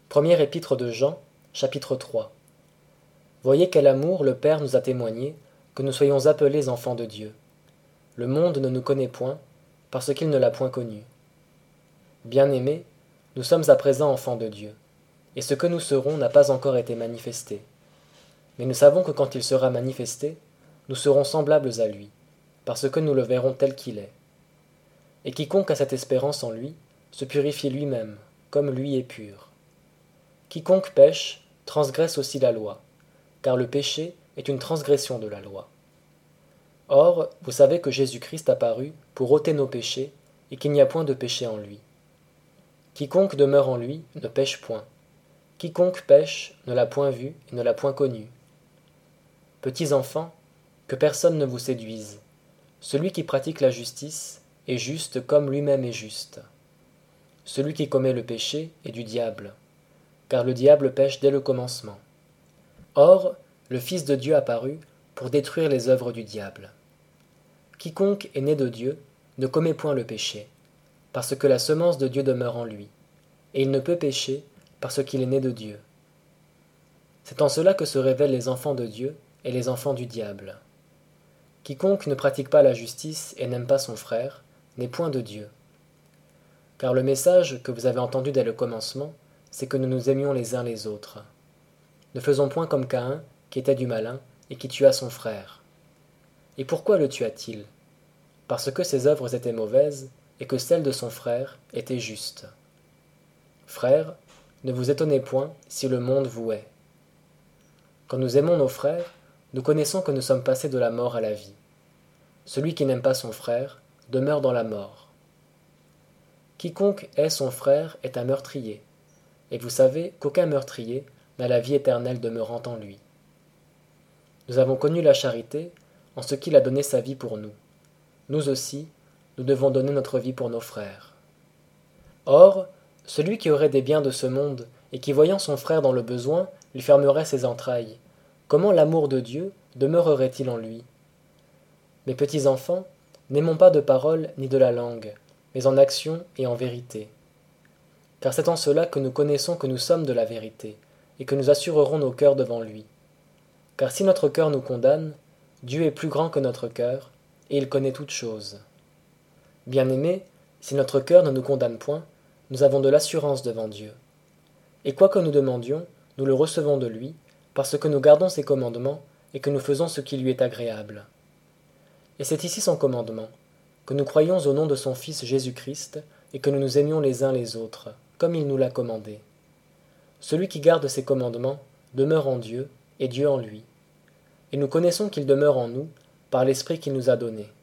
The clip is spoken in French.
Première épître de Jean, chapitre 3. Voyez quel amour le Père nous a témoigné, que nous soyons appelés enfants de Dieu. Le monde ne nous connaît point, parce qu'il ne l'a point connu. Bien-aimés, nous sommes à présent enfants de Dieu, et ce que nous serons n'a pas encore été manifesté. Mais nous savons que quand il sera manifesté, nous serons semblables à lui, parce que nous le verrons tel qu'il est. Et quiconque a cette espérance en lui, se purifie lui-même, comme lui est pur. Quiconque pêche, transgresse aussi la loi, car le péché est une transgression de la loi. Or, vous savez que Jésus-Christ apparut pour ôter nos péchés, et qu'il n'y a point de péché en lui. Quiconque demeure en lui ne pêche point. Quiconque pêche ne l'a point vu et ne l'a point connu. Petits enfants, que personne ne vous séduise. Celui qui pratique la justice est juste comme lui-même est juste. Celui qui commet le péché est du diable, car le diable pêche dès le commencement. Or, le Fils de Dieu apparut pour détruire les œuvres du diable. Quiconque est né de Dieu ne commet point le péché, parce que la semence de Dieu demeure en lui, et il ne peut pécher parce qu'il est né de Dieu. C'est en cela que se révèlent les enfants de Dieu et les enfants du diable. Quiconque ne pratique pas la justice et n'aime pas son frère n'est point de Dieu. Car le message que vous avez entendu dès le commencement, c'est que nous nous aimions les uns les autres. Ne faisons point comme Caïn, qui était du malin, et qui tua son frère. Et pourquoi le tua-t-il? Parce que ses œuvres étaient mauvaises, et que celles de son frère étaient justes. Frères, ne vous étonnez point si le monde vous hait. Quand nous aimons nos frères, nous connaissons que nous sommes passés de la mort à la vie. Celui qui n'aime pas son frère demeure dans la mort. Quiconque hait son frère est un meurtrier, et vous savez qu'aucun meurtrier n'a la vie éternelle demeurant en lui. Nous avons connu la charité en ce qu'il a donné sa vie pour nous. Nous aussi, nous devons donner notre vie pour nos frères. Or, celui qui aurait des biens de ce monde et qui, voyant son frère dans le besoin, lui fermerait ses entrailles, comment l'amour de Dieu demeurerait-il en lui? Mes petits enfants, n'aimons pas de parole ni de la langue, mais en action et en vérité. Car c'est en cela que nous connaissons que nous sommes de la vérité, et que nous assurerons nos cœurs devant lui. Car si notre cœur nous condamne, Dieu est plus grand que notre cœur, et il connaît toutes choses. Bien-aimés, si notre cœur ne nous condamne point, nous avons de l'assurance devant Dieu. Et quoi que nous demandions, nous le recevons de lui, parce que nous gardons ses commandements, et que nous faisons ce qui lui est agréable. Et c'est ici son commandement, que nous croyions au nom de son Fils Jésus-Christ, et que nous nous aimions les uns les autres, comme il nous l'a commandé. Celui qui garde ses commandements demeure en Dieu, et Dieu en lui. Et nous connaissons qu'il demeure en nous, par l'Esprit qu'il nous a donné.